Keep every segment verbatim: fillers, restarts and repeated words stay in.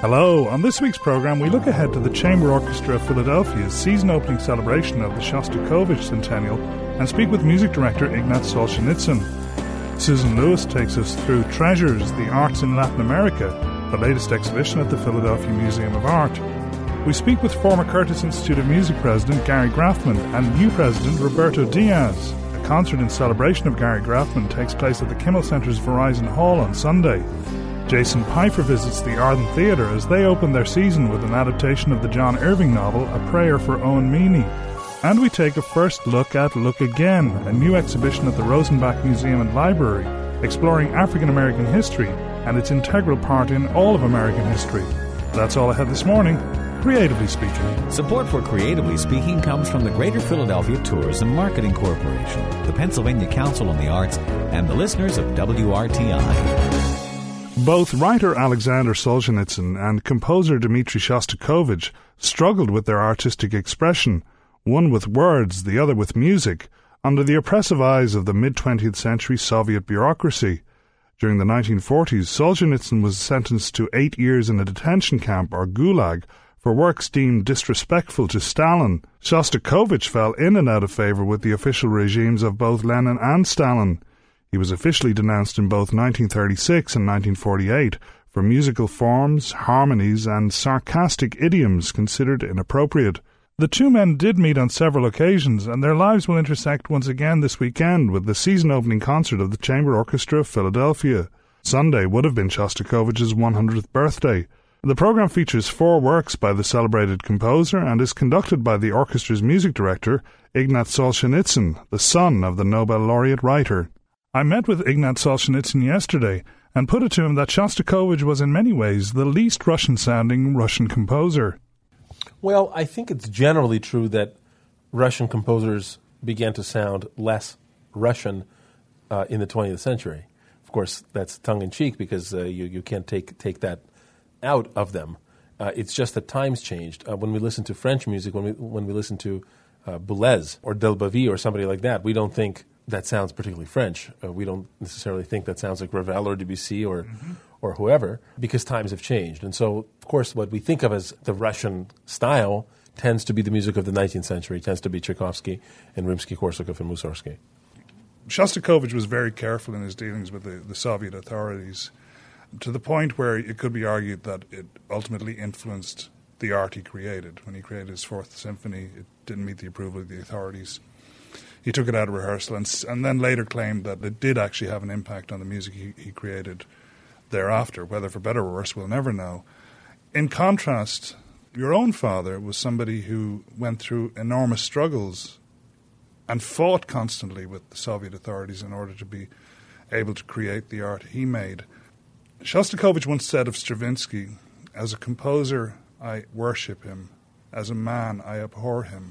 Hello, on this week's programme we look ahead to the Chamber Orchestra of Philadelphia's season-opening celebration of the Shostakovich Centennial and speak with music director Ignat Solzhenitsyn. Susan Lewis takes us through Treasures, the Arts in Latin America, the latest exhibition at the Philadelphia Museum of Art. We speak with former Curtis Institute of Music president Gary Grafman and new president Roberto Diaz. A concert in celebration of Gary Grafman takes place at the Kimmel Center's Verizon Hall on Sunday. Jason Pfeiffer visits the Arden Theatre as they open their season with an adaptation of the John Irving novel A Prayer for Owen Meany. And we take a first look at Look Again, a new exhibition at the Rosenbach Museum and Library, exploring African American history and its integral part in all of American history. That's all I had this morning, Creatively Speaking. Support for Creatively Speaking comes from the Greater Philadelphia Tourism Marketing Corporation, the Pennsylvania Council on the Arts, and the listeners of W R T I. Both writer Alexander Solzhenitsyn and composer Dmitri Shostakovich struggled with their artistic expression, one with words, the other with music, under the oppressive eyes of the mid-twentieth century Soviet bureaucracy. During the nineteen forties, Solzhenitsyn was sentenced to eight years in a detention camp, or gulag, for works deemed disrespectful to Stalin. Shostakovich fell in and out of favour with the official regimes of both Lenin and Stalin. He was officially denounced in both nineteen thirty-six and nineteen forty-eight for musical forms, harmonies, and sarcastic idioms considered inappropriate. The two men did meet on several occasions, and their lives will intersect once again this weekend with the season-opening concert of the Chamber Orchestra of Philadelphia. Sunday would have been Shostakovich's one hundredth birthday. The programme features four works by the celebrated composer and is conducted by the orchestra's music director, Ignat Solzhenitsyn, the son of the Nobel laureate writer. I met with Ignat Solzhenitsyn yesterday and put it to him that Shostakovich was in many ways the least Russian-sounding Russian composer. Well, I think it's generally true that Russian composers began to sound less Russian uh, in the twentieth century. Of course, that's tongue-in-cheek because uh, you, you can't take, take that out of them. Uh, it's just that times changed. Uh, when we listen to French music, when we, when we listen to uh, Boulez or Delbavie or somebody like that, we don't think that sounds particularly French. Uh, we don't necessarily think that sounds like Ravel or Debussy or mm-hmm. or whoever, because times have changed. And so, of course, what we think of as the Russian style tends to be the music of the nineteenth century, tends to be Tchaikovsky and Rimsky-Korsakov and Mussorgsky. Shostakovich was very careful in his dealings with the, the Soviet authorities, to the point where it could be argued that it ultimately influenced the art he created. When he created his Fourth Symphony, it didn't meet the approval of the authorities. He took it out of rehearsal and, and then later claimed that it did actually have an impact on the music he, he created thereafter. Whether for better or worse, we'll never know. In contrast, your own father was somebody who went through enormous struggles and fought constantly with the Soviet authorities in order to be able to create the art he made. Shostakovich once said of Stravinsky, "As a composer, I worship him. As a man, I abhor him."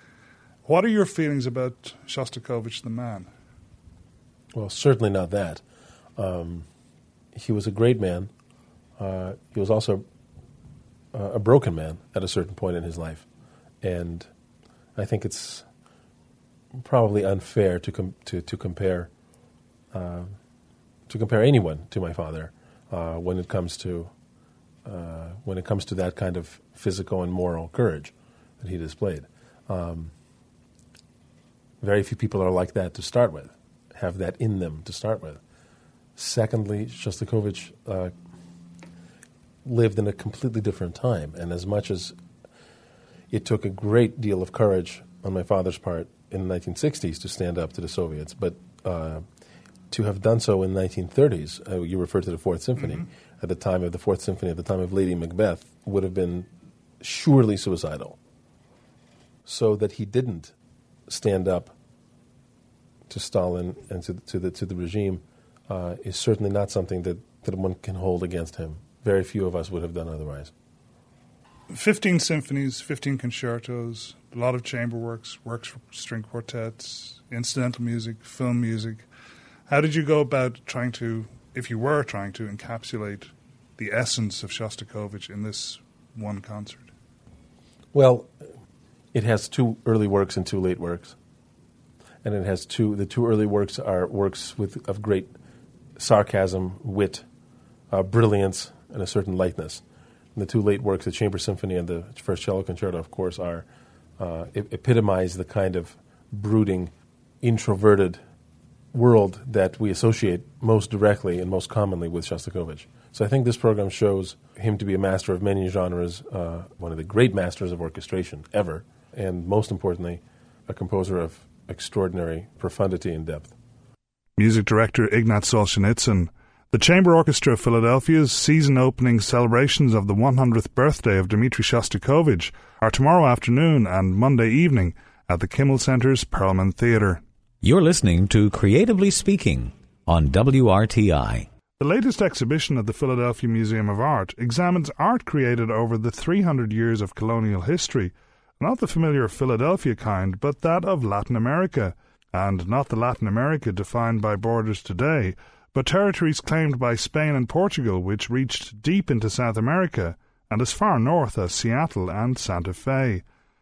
What are your feelings about Shostakovich the man? Well, certainly not that. Um, he was a great man. Uh, he was also uh, a broken man at a certain point in his life. And I think it's probably unfair to com- to, to compare uh, to compare anyone to my father uh, when it comes to uh, when it comes to that kind of physical and moral courage that he displayed. Um, Very few people are like that to start with, have that in them to start with. Secondly, Shostakovich uh, lived in a completely different time, and as much as it took a great deal of courage on my father's part in the nineteen sixties to stand up to the Soviets, but uh, to have done so in the nineteen thirties, uh, you referred to the Fourth Symphony, mm-hmm. at the time of the Fourth Symphony, at the time of Lady Macbeth, would have been surely suicidal. So that he didn't stand up to Stalin and to, to the to the regime uh, is certainly not something that, that one can hold against him. Very few of us would have done otherwise. Fifteen symphonies, fifteen concertos, a lot of chamber works, works for string quartets, incidental music, film music. How did you go about trying to, if you were trying to, encapsulate the essence of Shostakovich in this one concert? Well, it has two early works and two late works. And it has two, the two early works are works with of great sarcasm, wit, uh, brilliance, and a certain lightness. the two late works, the Chamber Symphony and the First Cello Concerto, of course, are uh, epitomize the kind of brooding, introverted world that we associate most directly and most commonly with Shostakovich. So I think this program shows him to be a master of many genres, uh, one of the great masters of orchestration ever, and most importantly, a composer of extraordinary profundity and depth. Music director Ignat Solzhenitsyn. The Chamber Orchestra of Philadelphia's season-opening celebrations of the one hundredth birthday of Dmitri Shostakovich are tomorrow afternoon and Monday evening at the Kimmel Center's Perlman Theatre. You're listening to Creatively Speaking on W R T I. The latest exhibition at the Philadelphia Museum of Art examines art created over the three hundred years of colonial history, not the familiar Philadelphia kind, but that of Latin America, and not the Latin America defined by borders today, but territories claimed by Spain and Portugal which reached deep into South America and as far north as Seattle and Santa Fe.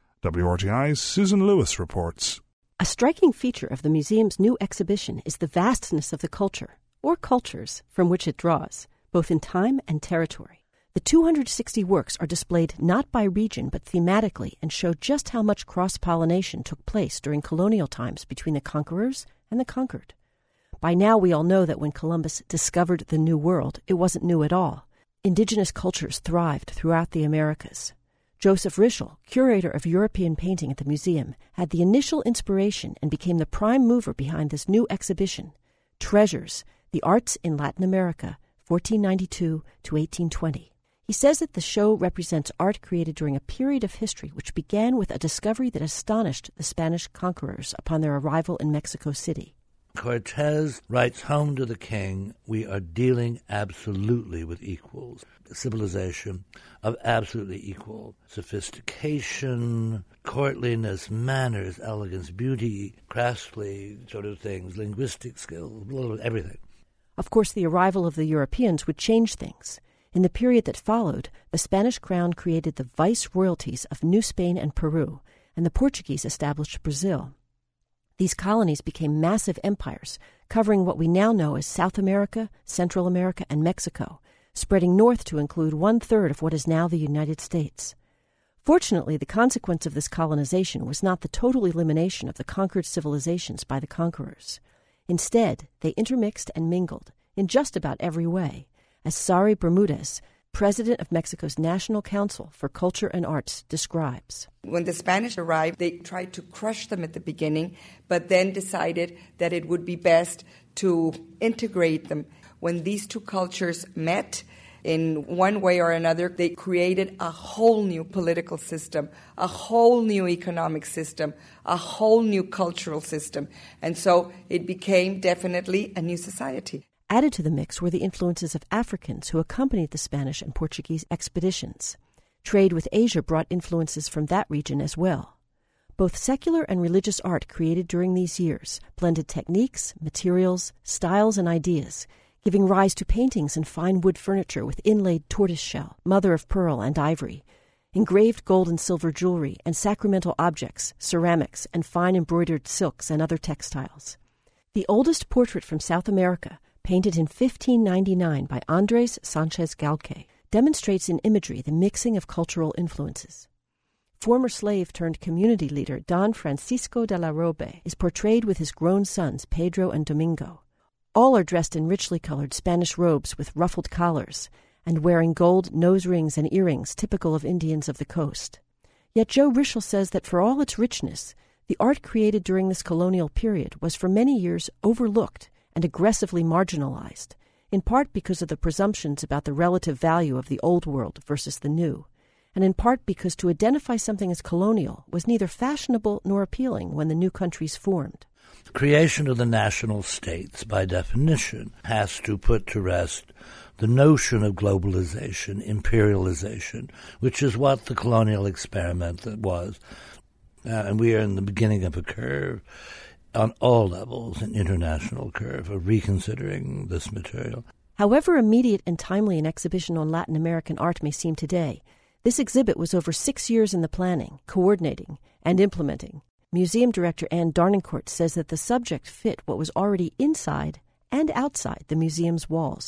W R T I's Susan Lewis reports. A striking feature of the museum's new exhibition is the vastness of the culture, or cultures, from which it draws, both in time and territory. The two hundred sixty works are displayed not by region but thematically and show just how much cross-pollination took place during colonial times between the conquerors and the conquered. By now we all know that when Columbus discovered the New World, it wasn't new at all. Indigenous cultures thrived throughout the Americas. Joseph Rischel, curator of European painting at the museum, had the initial inspiration and became the prime mover behind this new exhibition, Treasures, the Arts in Latin America, fourteen ninety-two to eighteen twenty. He says that the show represents art created during a period of history which began with a discovery that astonished the Spanish conquerors upon their arrival in Mexico City. Cortez writes home to the king, we are dealing absolutely with equals. A civilization of absolutely equal sophistication, courtliness, manners, elegance, beauty, craftsly sort of things, linguistic skills, everything. Of course, the arrival of the Europeans would change things. In the period that followed, the Spanish crown created the vice-royalties of New Spain and Peru, and the Portuguese established Brazil. These colonies became massive empires, covering what we now know as South America, Central America, and Mexico, spreading north to include one-third of what is now the United States. Fortunately, the consequence of this colonization was not the total elimination of the conquered civilizations by the conquerors. Instead, they intermixed and mingled, in just about every way, as Sari Bermudez, president of Mexico's National Council for Culture and Arts, describes. When the Spanish arrived, they tried to crush them at the beginning, but then decided that it would be best to integrate them. When these two cultures met, in one way or another, they created a whole new political system, a whole new economic system, a whole new cultural system. And so it became definitely a new society. Added to the mix were the influences of Africans who accompanied the Spanish and Portuguese expeditions. Trade with Asia brought influences from that region as well. Both secular and religious art created during these years blended techniques, materials, styles, and ideas, giving rise to paintings and fine wood furniture with inlaid tortoiseshell, mother of pearl, and ivory, engraved gold and silver jewelry, and sacramental objects, ceramics, and fine embroidered silks and other textiles. The oldest portrait from South America, painted in fifteen ninety-nine by Andres Sanchez Galque, demonstrates in imagery the mixing of cultural influences. Former slave-turned-community leader Don Francisco de la Robe is portrayed with his grown sons Pedro and Domingo. All are dressed in richly colored Spanish robes with ruffled collars and wearing gold nose rings and earrings typical of Indians of the coast. Yet Joe Rischel says that for all its richness, the art created during this colonial period was for many years overlooked and aggressively marginalized, in part because of the presumptions about the relative value of the old world versus the new, and in part because to identify something as colonial was neither fashionable nor appealing when the new countries formed. The creation of the national states, by definition, has to put to rest the notion of globalization, imperialization, which is what the colonial experiment was. Uh, and we are in the beginning of a curve on all levels, an international curve of reconsidering this material. However immediate and timely an exhibition on Latin American art may seem today, this exhibit was over six years in the planning, coordinating, and implementing. Museum director Anne Darnancourt says that the subject fit what was already inside and outside the museum's walls.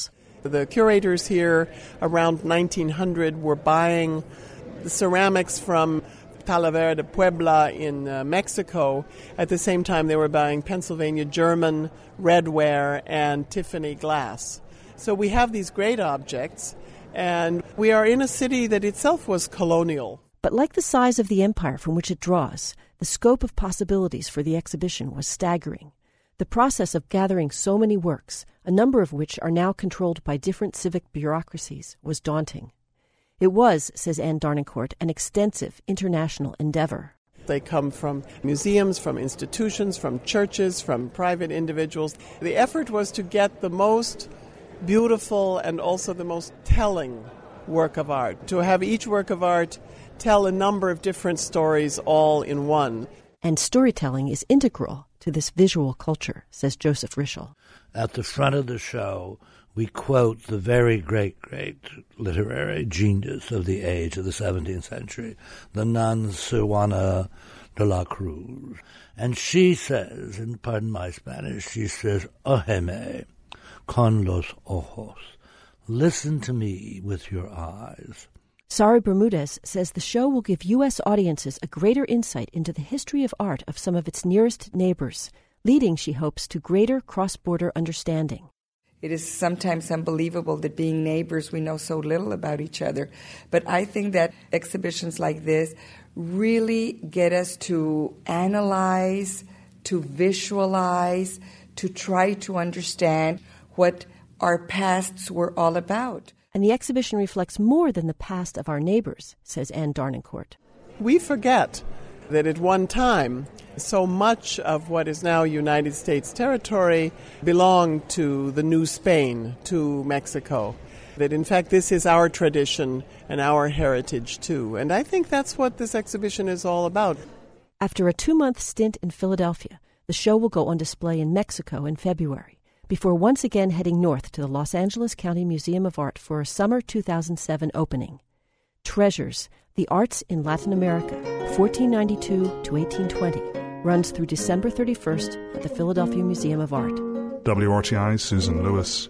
The curators here around nineteen hundred were buying the ceramics from Talavera de Puebla in uh, Mexico. At the same time, they were buying Pennsylvania German redware and Tiffany glass. So we have these great objects, and we are in a city that itself was colonial. But like the size of the empire from which it draws, the scope of possibilities for the exhibition was staggering. The process of gathering so many works, a number of which are now controlled by different civic bureaucracies, was daunting. It was, says Anne Darnancourt, an extensive international endeavor. They come from museums, from institutions, from churches, from private individuals. The effort was to get the most beautiful and also the most telling work of art, to have each work of art tell a number of different stories all in one. And storytelling is integral to this visual culture, says Joseph Rischel. At the front of the show, we quote the very great, great literary genius of the age of the seventeenth century, the nun Sor Juana de la Cruz. And she says, and pardon my Spanish, she says, "Óyeme con los ojos." Listen to me with your eyes. Sari Bermudez says the show will give U S audiences a greater insight into the history of art of some of its nearest neighbors, leading, she hopes, to greater cross-border understanding. It is sometimes unbelievable that being neighbors, we know so little about each other. But I think that exhibitions like this really get us to analyze, to visualize, to try to understand what our pasts were all about. And the exhibition reflects more than the past of our neighbors, says Anne Darnancourt. We forget that at one time, so much of what is now United States territory belonged to the New Spain, to Mexico. That in fact this is our tradition and our heritage too. And I think that's what this exhibition is all about. After a two-month stint in Philadelphia, the show will go on display in Mexico in February, before once again heading north to the Los Angeles County Museum of Art for a summer two thousand seven opening. Treasures, the Arts in Latin America, fourteen ninety-two to eighteen twenty, runs through December thirty-first at the Philadelphia Museum of Art. W R T I, Susan Lewis.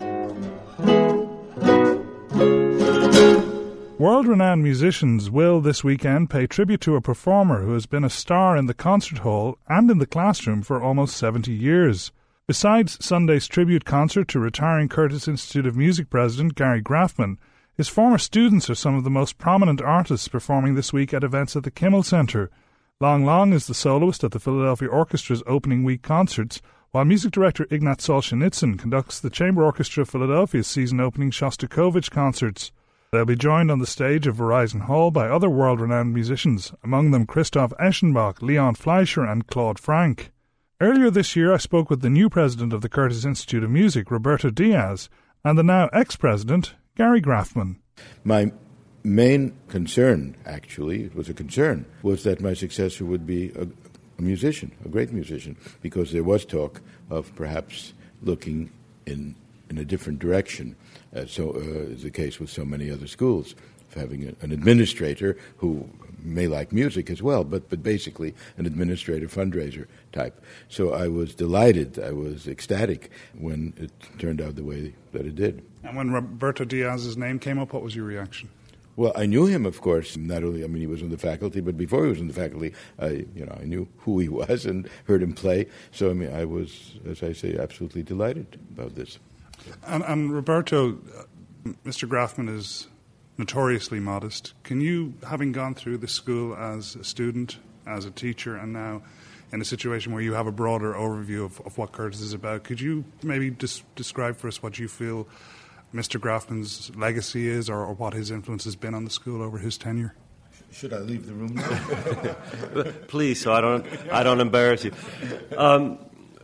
World-renowned musicians will this weekend pay tribute to a performer who has been a star in the concert hall and in the classroom for almost seventy years. Besides Sunday's tribute concert to retiring Curtis Institute of Music president Gary Graffman, his former students are some of the most prominent artists performing this week at events at the Kimmel Center. Long Long is the soloist at the Philadelphia Orchestra's opening week concerts, while music director Ignat Solzhenitsyn conducts the Chamber Orchestra of Philadelphia's season-opening Shostakovich concerts. They'll be joined on the stage of Verizon Hall by other world-renowned musicians, among them Christoph Eschenbach, Leon Fleischer and Claude Frank. Earlier this year I spoke with the new president of the Curtis Institute of Music, Roberto Diaz, and the now ex-president, Gary Graffman. My main concern, actually, it was a concern, was that my successor would be a, a musician, a great musician, because there was talk of perhaps looking in in a different direction, uh, so uh, is the case with so many other schools, of having a, an administrator who may like music as well, but, but basically an administrator fundraiser type. So I was delighted, I was ecstatic when it turned out the way that it did. And when Roberto Diaz's name came up, what was your reaction? Well, I knew him, of course. Not only, I mean, he was in the faculty, but before he was in the faculty, I, you know, I knew who he was and heard him play. So, I mean, I was, as I say, absolutely delighted about this. And, and Roberto, uh, Mister Graffman is notoriously modest. Can you, having gone through the school as a student, as a teacher, and now in a situation where you have a broader overview of, of what Curtis is about, could you maybe dis- describe for us what you feel Mister Graffman's legacy is, or, or what his influence has been on the school over his tenure? Should I leave the room now? Please, so I don't, I don't embarrass you. Um,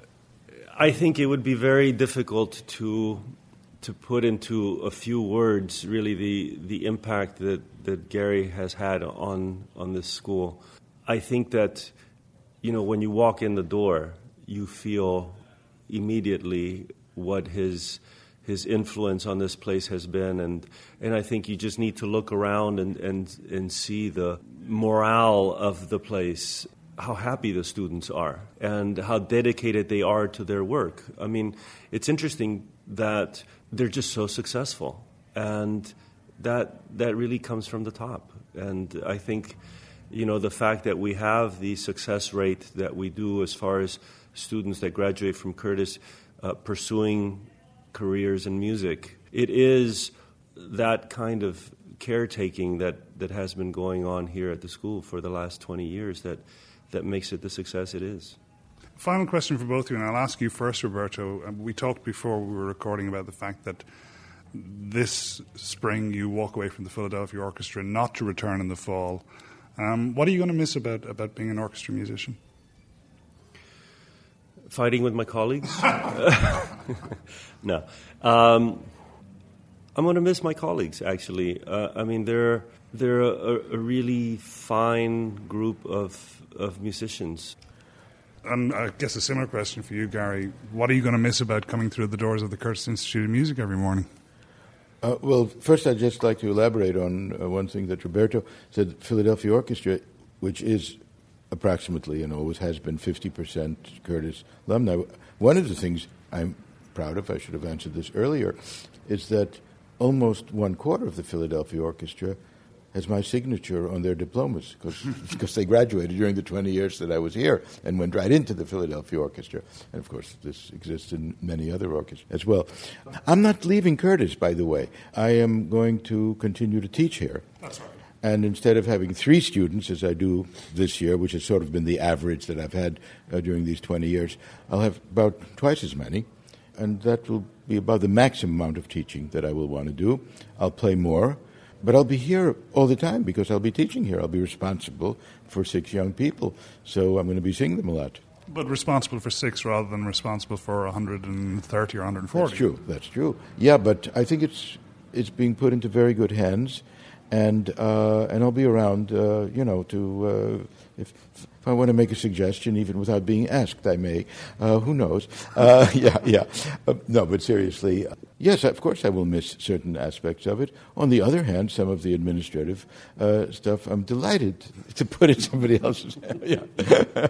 I think it would be very difficult to to put into a few words really the, the impact that, that Gary has had on on this school. I think that, you know, when you walk in the door, you feel immediately what his his influence on this place has been, and and I think you just need to look around and, and, and see the morale of the place, how happy the students are, and how dedicated they are to their work. I mean, it's interesting that they're just so successful. And that that really comes from the top. And I think, you know, the fact that we have the success rate that we do as far as students that graduate from Curtis uh, pursuing careers in music, it is that kind of caretaking that, that has been going on here at the school for the last twenty years that, that makes it the success it is. Final question for both of you, and I'll ask you first, Roberto. We talked before we were recording about the fact that this spring you walk away from the Philadelphia Orchestra not to return in the fall. Um, what are you going to miss about, about being an orchestra musician? Fighting with my colleagues? No. Um, I'm going to miss my colleagues, actually. Uh, I mean, they're, they're a, a really fine group of, of musicians. And I guess a similar question for you, Gary. What are you going to miss about coming through the doors of the Curtis Institute of Music every morning? Uh, well, first I'd just like to elaborate on uh, one thing that Roberto said. Philadelphia Orchestra, which is approximately and always has been fifty percent Curtis alumni. One of the things I'm proud of, I should have answered this earlier, is that almost one quarter of the Philadelphia Orchestra has my signature on their diplomas because they graduated during the twenty years that I was here and went right into the Philadelphia Orchestra. And, of course, this exists in many other orchestras as well. I'm not leaving Curtis, by the way. I am going to continue to teach here. That's right. And instead of having three students, as I do this year, which has sort of been the average that I've had uh, during these twenty years, I'll have about twice as many. And that will be about the maximum amount of teaching that I will want to do. I'll play more. But I'll be here all the time because I'll be teaching here. I'll be responsible for six young people, so I'm going to be seeing them a lot. But responsible for six rather than responsible for one hundred thirty or one hundred forty. That's true. That's true. Yeah, but I think it's it's being put into very good hands, and uh, and I'll be around, uh, you know, to uh, if. If I want to make a suggestion, even without being asked, I may. Uh, who knows? Uh, yeah, yeah. Uh, no, but seriously, uh, yes, of course I will miss certain aspects of it. On the other hand, some of the administrative uh, stuff, I'm delighted to put in somebody else's hands. Yeah.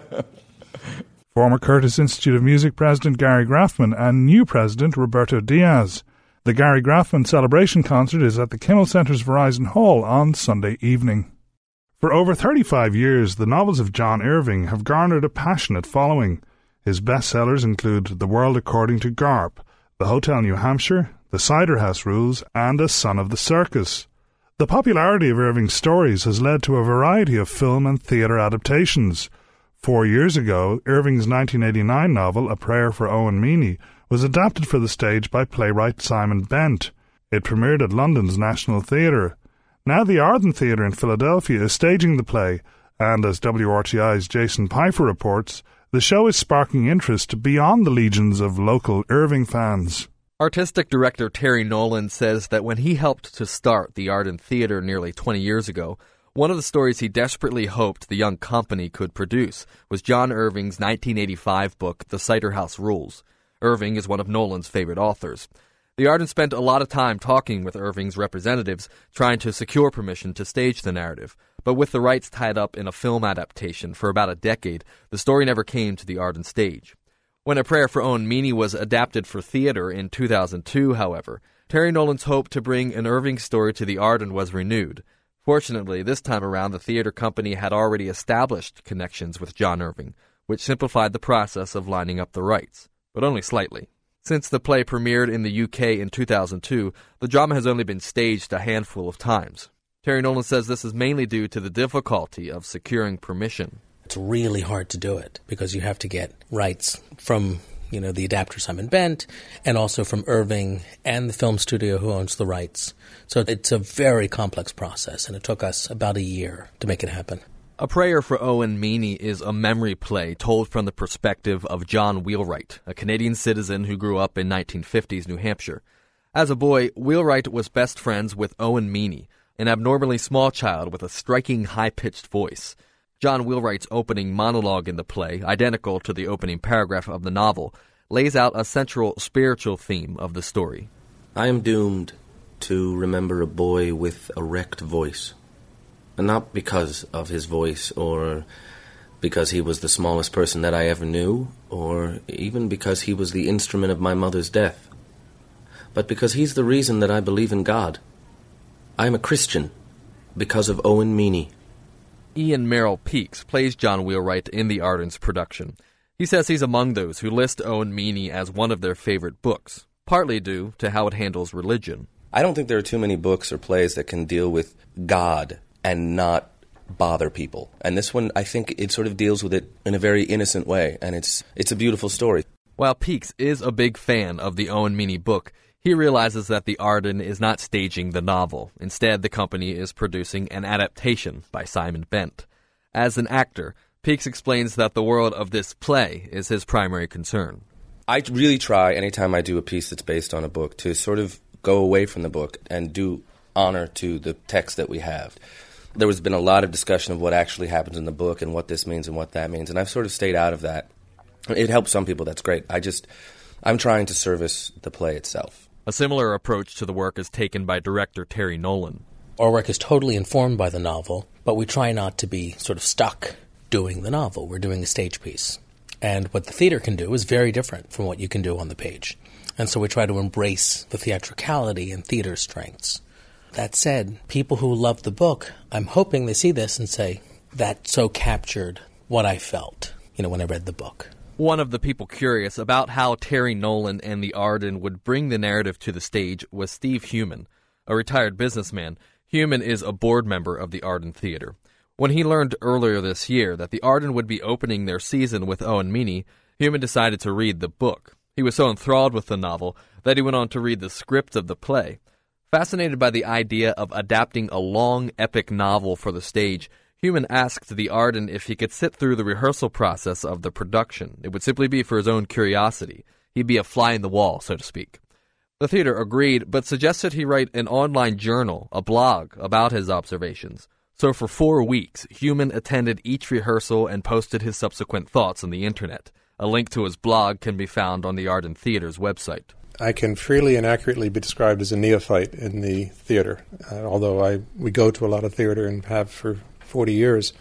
Former Curtis Institute of Music President Gary Grafman and new President Roberto Diaz. The Gary Grafman Celebration Concert is at the Kimmel Center's Verizon Hall on Sunday evening. For over thirty-five years, the novels of John Irving have garnered a passionate following. His bestsellers include The World According to Garp, The Hotel New Hampshire, The Cider House Rules, and A Son of the Circus. The popularity of Irving's stories has led to a variety of film and theatre adaptations. Four years ago, Irving's nineteen eighty-nine novel, A Prayer for Owen Meany, was adapted for the stage by playwright Simon Bent. It premiered at London's National Theatre. Now the Arden Theatre in Philadelphia is staging the play, and as W R T I's Jason Pfeiffer reports, the show is sparking interest beyond the legions of local Irving fans. Artistic director Terry Nolan says that when he helped to start the Arden Theatre nearly twenty years ago, one of the stories he desperately hoped the young company could produce was John Irving's nineteen eighty-five book, The Cider House Rules. Irving is one of Nolan's favorite authors. The Arden spent a lot of time talking with Irving's representatives, trying to secure permission to stage the narrative. But with the rights tied up in a film adaptation for about a decade, the story never came to the Arden stage. When A Prayer for Owen Meany was adapted for theater in two thousand two, however, Terry Nolan's hope to bring an Irving story to the Arden was renewed. Fortunately, this time around, the theater company had already established connections with John Irving, which simplified the process of lining up the rights, but only slightly. Since the play premiered in the U K in two thousand two, the drama has only been staged a handful of times. Terry Nolan says this is mainly due to the difficulty of securing permission. It's really hard to do it because you have to get rights from, you know, the adapter Simon Bent and also from Irving and the film studio who owns the rights. So it's a very complex process, and it took us about a year to make it happen. A Prayer for Owen Meany is a memory play told from the perspective of John Wheelwright, a Canadian citizen who grew up in nineteen fifties New Hampshire. As a boy, Wheelwright was best friends with Owen Meany, an abnormally small child with a striking high-pitched voice. John Wheelwright's opening monologue in the play, identical to the opening paragraph of the novel, lays out a central spiritual theme of the story. I am doomed to remember a boy with a wrecked voice. And not because of his voice, or because he was the smallest person that I ever knew, or even because he was the instrument of my mother's death. but because he's the reason that I believe in God. I am a Christian because of Owen Meany. Ian Merrill Peaks plays John Wheelwright in the Ardens' production. He says he's among those who list Owen Meany as one of their favorite books, partly due to how it handles religion. I don't think there are too many books or plays that can deal with God and not bother people. And this one, I think it sort of deals with it in a very innocent way, and it's it's a beautiful story. While Peaks is a big fan of the Owen Meany book, he realizes that the Arden is not staging the novel. Instead, the company is producing an adaptation by Simon Bent. As an actor, Peaks explains that the world of this play is his primary concern. I really try, anytime I do a piece that's based on a book, to sort of go away from the book and do honor to the text that we have. There has been a lot of discussion of what actually happens in the book and what this means and what that means, and I've sort of stayed out of that. It helps some people, that's great. I just, I'm trying to service the play itself. A similar approach to the work is taken by director Terry Nolan. Our work is totally informed by the novel, but we try not to be sort of stuck doing the novel. We're doing a stage piece. And what the theater can do is very different from what you can do on the page. And so we try to embrace the theatricality and theater strengths. That said, people who love the book, I'm hoping they see this and say, that so captured what I felt, you know, when I read the book. One of the people curious about how Terry Nolan and the Arden would bring the narrative to the stage was Steve Human, a retired businessman. Human is a board member of the Arden Theater. When he learned earlier this year that the Arden would be opening their season with Owen Meany, Human decided to read the book. He was so enthralled with the novel that he went on to read the script of the play. Fascinated by the idea of adapting a long, epic novel for the stage, Human asked the Arden if he could sit through the rehearsal process of the production. It would simply be for his own curiosity. He'd be a fly in the wall, so to speak. The theater agreed, but suggested he write an online journal, a blog, about his observations. So for four weeks, Human attended each rehearsal and posted his subsequent thoughts on the internet. A link to his blog can be found on the Arden Theater's website. I can freely and accurately be described as a neophyte in the theater, uh, although I we go to a lot of theater and have for forty years.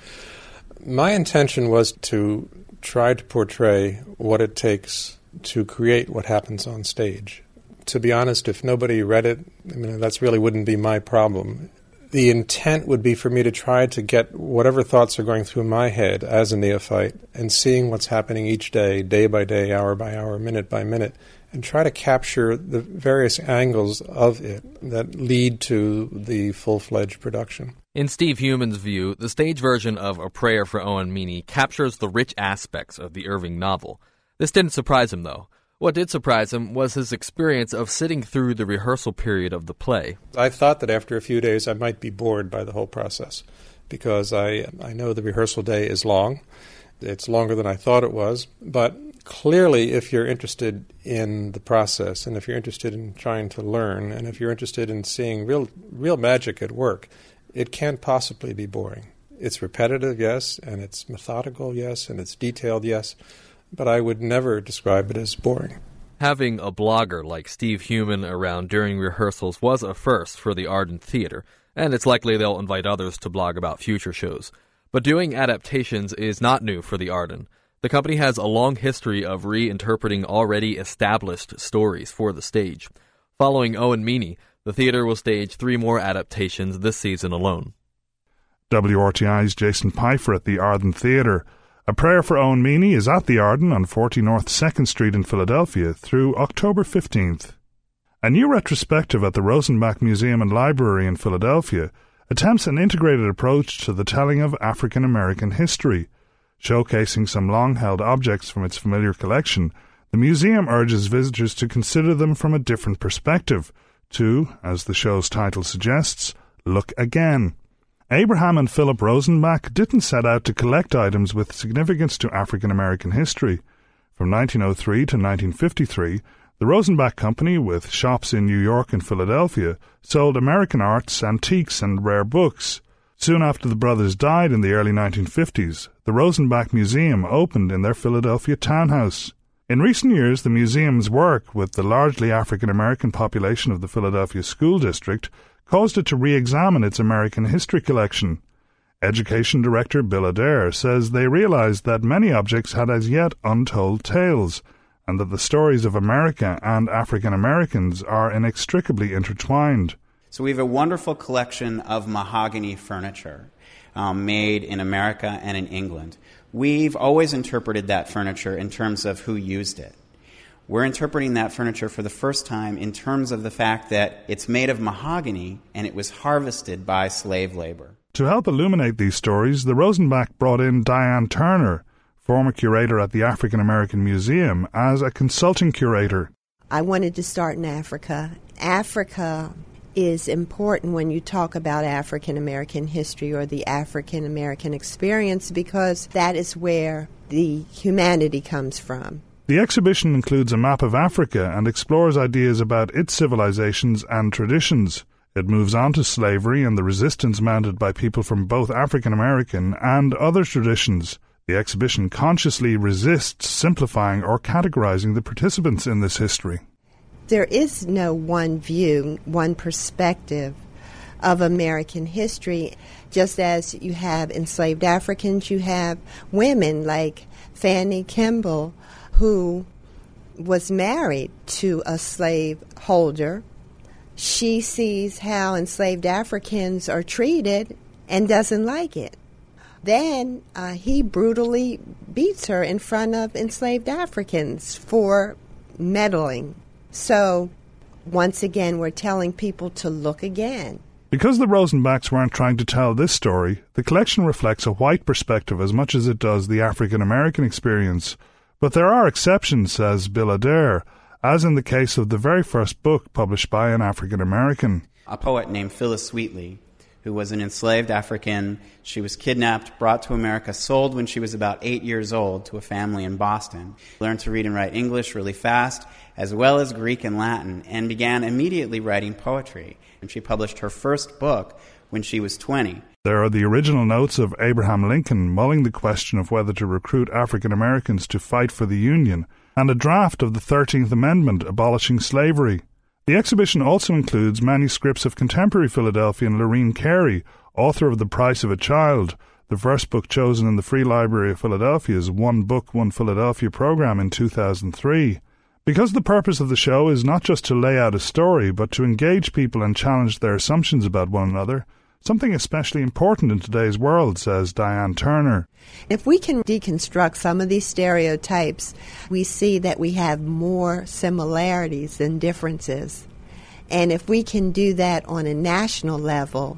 My intention was to try to portray what it takes to create what happens on stage. To be honest, if nobody read it, I mean, that's really wouldn't be my problem. The intent would be for me to try to get whatever thoughts are going through my head as a neophyte and seeing what's happening each day, day by day, hour by hour, minute by minute, and try to capture the various angles of it that lead to the full-fledged production. In Steve Human's view, the stage version of A Prayer for Owen Meany captures the rich aspects of the Irving novel. This didn't surprise him, though. What did surprise him was his experience of sitting through the rehearsal period of the play. I thought that after a few days I might be bored by the whole process because I I know the rehearsal day is long. It's longer than I thought it was, but clearly if you're interested in the process and if you're interested in trying to learn and if you're interested in seeing real real magic at work, it can't possibly be boring. It's repetitive, yes, and it's methodical, yes, and it's detailed, yes, but I would never describe it as boring. Having a blogger like Steve Human around during rehearsals was a first for the Arden Theater, and it's likely they'll invite others to blog about future shows. But doing adaptations is not new for the Arden. The company has a long history of reinterpreting already established stories for the stage. Following Owen Meany, the theater will stage three more adaptations this season alone. W R T I's Jason Pfeiffer at the Arden Theater. A Prayer for Owen Meany is at the Arden on forty North second Street in Philadelphia through October fifteenth. A new retrospective at the Rosenbach Museum and Library in Philadelphia attempts an integrated approach to the telling of African American history. Showcasing some long-held objects from its familiar collection, the museum urges visitors to consider them from a different perspective, to, as the show's title suggests, look again. Abraham and Philip Rosenbach didn't set out to collect items with significance to African American history. From nineteen oh three to nineteen fifty-three, the Rosenbach Company, with shops in New York and Philadelphia, sold American arts, antiques, and rare books. Soon after the brothers died in the early nineteen fifties, the Rosenbach Museum opened in their Philadelphia townhouse. In recent years, the museum's work with the largely African American population of the Philadelphia School District caused it to re-examine its American history collection. Education Director Bill Adair says they realized that many objects had as yet untold tales, and that the stories of America and African Americans are inextricably intertwined. So we have a wonderful collection of mahogany furniture um, made in America and in England. We've always interpreted that furniture in terms of who used it. We're interpreting that furniture for the first time in terms of the fact that it's made of mahogany and it was harvested by slave labor. To help illuminate these stories, the Rosenbach brought in Diane Turner, former curator at the African American Museum, as a consulting curator. I wanted to start in Africa. Africa is important when you talk about African American history or the African American experience because that is where the humanity comes from. The exhibition includes a map of Africa and explores ideas about its civilizations and traditions. It moves on to slavery and the resistance mounted by people from both African American and other traditions. The exhibition consciously resists simplifying or categorizing the participants in this history. There is no one view, one perspective of American history. Just as you have enslaved Africans, you have women like Fanny Kimball, who was married to a slave holder. She sees how enslaved Africans are treated and doesn't like it. Then uh, he brutally beats her in front of enslaved Africans for meddling. So, once again, we're telling people to look again. Because the Rosenbachs weren't trying to tell this story, the collection reflects a white perspective as much as it does the African American experience. But there are exceptions, says Bill Adair, as in the case of the very first book published by an African American. A poet named Phyllis Wheatley, who was an enslaved African. She was kidnapped, brought to America, sold when she was about eight years old to a family in Boston. Learned to read and write English really fast, as well as Greek and Latin, and began immediately writing poetry. And she published her first book when she was twenty. There are the original notes of Abraham Lincoln mulling the question of whether to recruit African Americans to fight for the Union, and a draft of the thirteenth Amendment abolishing slavery. The exhibition also includes manuscripts of contemporary Philadelphian Lorene Carey, author of The Price of a Child, the first book chosen in the Free Library of Philadelphia's One Book, One Philadelphia program in two thousand three. Because the purpose of the show is not just to lay out a story, but to engage people and challenge their assumptions about one another, something especially important in today's world, says Diane Turner. If we can deconstruct some of these stereotypes, we see that we have more similarities than differences. And if we can do that on a national level,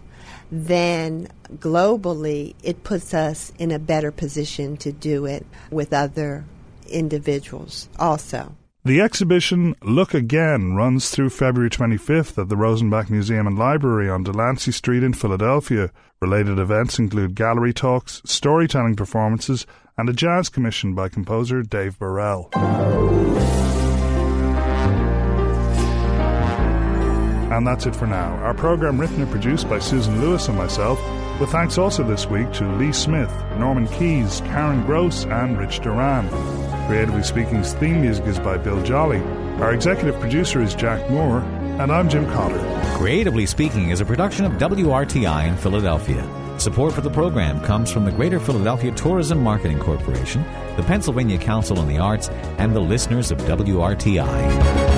then globally it puts us in a better position to do it with other individuals also. The exhibition Look Again runs through February twenty-fifth at the Rosenbach Museum and Library on Delancey Street in Philadelphia. Related events include gallery talks, storytelling performances, and a jazz commission by composer Dave Burrell. And that's it for now. Our program written and produced by Susan Lewis and myself, with thanks also this week to Lee Smith, Norman Keyes, Karen Gross, and Rich Duran. Creatively Speaking's theme music is by Bill Jolly. Our executive producer is Jack Moore, and I'm Jim Cotter. Creatively Speaking is a production of W R T I in Philadelphia. Support for the program comes from the Greater Philadelphia Tourism Marketing Corporation, the Pennsylvania Council on the Arts, and the listeners of W R T I.